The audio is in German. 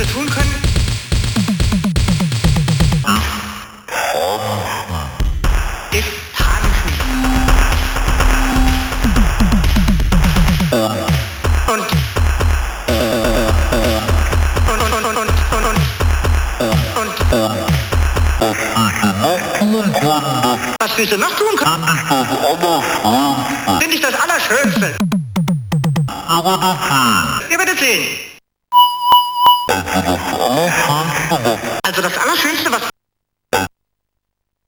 tun können? Ist tanzen. Was willst du noch tun können? Finde ich das Allerschönste. Ihr werdet sehen. Also das Allerschönste, was